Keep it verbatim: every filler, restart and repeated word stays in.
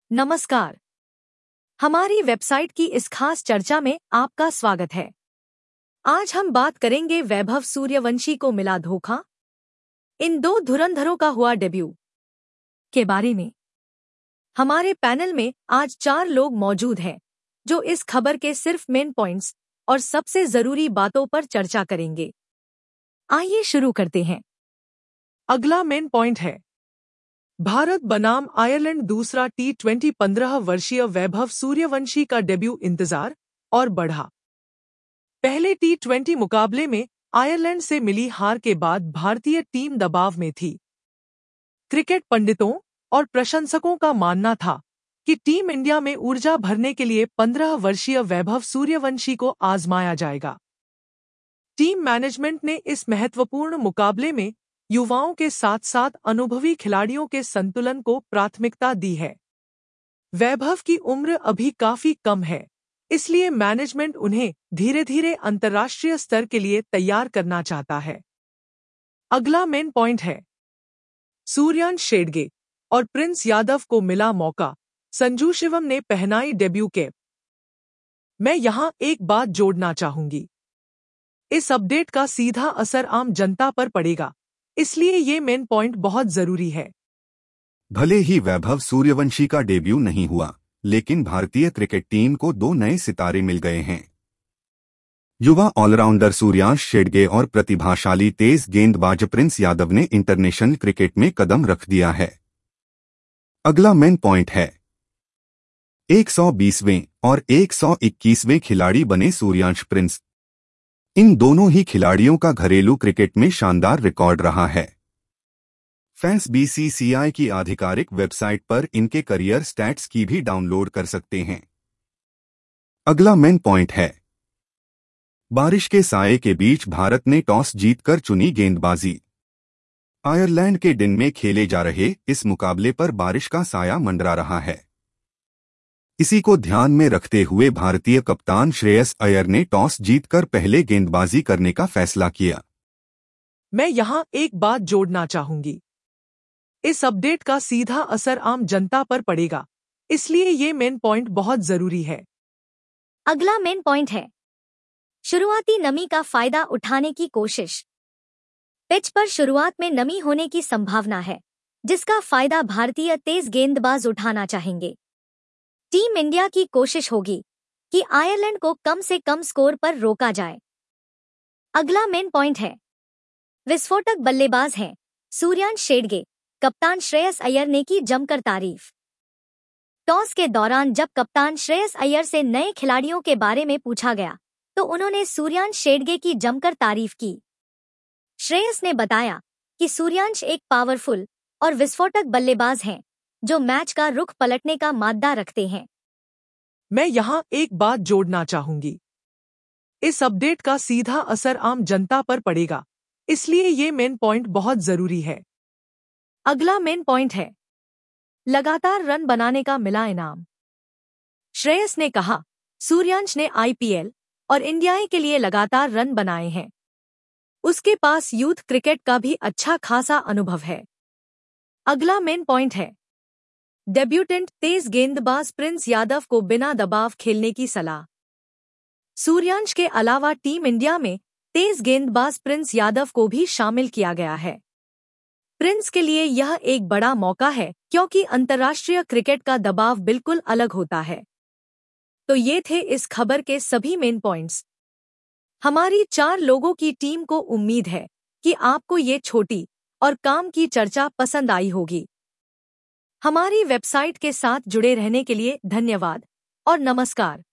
नमस्कार। हमारी वेबसाइट की इस खास चर्चा में आपका स्वागत है। आज हम बात करेंगे वैभव सूर्यवंशी को मिला धोखा, इन दो धुरंधरों का हुआ डेब्यू के बारे में। हमारे पैनल में आज चार लोग मौजूद हैं जो इस खबर के सिर्फ मेन पॉइंट्स और सबसे जरूरी बातों पर चर्चा करेंगे। आइए शुरू करते हैं। अगला मेन पॉइंट है, भारत बनाम आयरलैंड दूसरा टी ट्वेंटी पंद्रह वर्षीय वैभव सूर्यवंशी का डेब्यू इंतजार और बढ़ा। पहले टी ट्वेंटी मुकाबले में आयरलैंड से मिली हार के बाद भारतीय टीम दबाव में थी। क्रिकेट पंडितों और प्रशंसकों का मानना था कि टीम इंडिया में ऊर्जा भरने के लिए पंद्रह वर्षीय वैभव सूर्यवंशी को आजमाया जाएगा। टीम मैनेजमेंट ने इस महत्वपूर्ण मुकाबले में युवाओं के साथ साथ अनुभवी खिलाड़ियों के संतुलन को प्राथमिकता दी है। वैभव की उम्र अभी काफी कम है, इसलिए मैनेजमेंट उन्हें धीरे धीरे अंतर्राष्ट्रीय स्तर के लिए तैयार करना चाहता है। अगला मेन पॉइंट है, सूर्यांश शेडगे और प्रिंस यादव को मिला मौका, संजू शिवम ने पहनाई डेब्यू कैप। मैं यहां एक बात जोड़ना चाहूंगी, इस अपडेट का सीधा असर आम जनता पर पड़ेगा, इसलिए ये मेन पॉइंट बहुत जरूरी है। भले ही वैभव सूर्यवंशी का डेब्यू नहीं हुआ, लेकिन भारतीय क्रिकेट टीम को दो नए सितारे मिल गए हैं। युवा ऑलराउंडर सूर्यांश शेडगे और प्रतिभाशाली तेज गेंदबाज प्रिंस यादव ने इंटरनेशनल क्रिकेट में कदम रख दिया है। अगला मेन पॉइंट है, एक सौ बीसवें और एक सौ इक्कीसवें खिलाड़ी बने सूर्यांश प्रिंस। इन दोनों ही खिलाड़ियों का घरेलू क्रिकेट में शानदार रिकॉर्ड रहा है। फैंस बीसीसीआई की आधिकारिक वेबसाइट पर इनके करियर स्टैट्स की भी डाउनलोड कर सकते हैं। अगला मेन पॉइंट है, बारिश के साये के बीच भारत ने टॉस जीतकर चुनी गेंदबाजी। आयरलैंड के दिन में खेले जा रहे इस मुकाबले पर बारिश का साया मंडरा रहा है। इसी को ध्यान में रखते हुए भारतीय कप्तान श्रेयस अय्यर ने टॉस जीतकर पहले गेंदबाजी करने का फैसला किया। मैं यहां एक बात जोड़ना चाहूंगी, इस अपडेट का सीधा असर आम जनता पर पड़ेगा, इसलिए ये मेन पॉइंट बहुत जरूरी है। अगला मेन पॉइंट है, शुरुआती नमी का फायदा उठाने की कोशिश। पिच पर शुरुआत में नमी होने की संभावना है, जिसका फायदा भारतीय तेज गेंदबाज उठाना चाहेंगे। टीम इंडिया की कोशिश होगी कि आयरलैंड को कम से कम स्कोर पर रोका जाए। अगला मेन पॉइंट है, विस्फोटक बल्लेबाज हैं सूर्यांश शेडगे, कप्तान श्रेयस अय्यर ने की जमकर तारीफ। टॉस के दौरान जब कप्तान श्रेयस अय्यर से नए खिलाड़ियों के बारे में पूछा गया तो उन्होंने सूर्यांश शेडगे की जमकर तारीफ की। श्रेयस ने बताया कि सूर्यांश एक पावरफुल और विस्फोटक बल्लेबाज हैं जो मैच का रुख पलटने का माद्दा रखते हैं। मैं यहां एक बात जोड़ना चाहूंगी, इस अपडेट का सीधा असर आम जनता पर पड़ेगा, इसलिए ये मेन पॉइंट बहुत जरूरी है। अगला मेन पॉइंट है, लगातार रन बनाने का मिला इनाम। श्रेयस ने कहा, सूर्यांश ने आईपीएल और इंडिया के लिए लगातार रन बनाए हैं। उसके पास यूथ क्रिकेट का भी अच्छा खासा अनुभव है। अगला मेन पॉइंट है, डेब्यूटेंट तेज गेंदबाज प्रिंस यादव को बिना दबाव खेलने की सलाह। सूर्यांश के अलावा टीम इंडिया में तेज गेंदबाज प्रिंस यादव को भी शामिल किया गया है। प्रिंस के लिए यह एक बड़ा मौका है क्योंकि अंतर्राष्ट्रीय क्रिकेट का दबाव बिल्कुल अलग होता है। तो ये थे इस खबर के सभी मेन पॉइंट्स। हमारी चार लोगों की टीम को उम्मीद है कि आपको ये छोटी और काम की चर्चा पसंद आई होगी। हमारी वेबसाइट के साथ जुड़े रहने के लिए धन्यवाद और नमस्कार।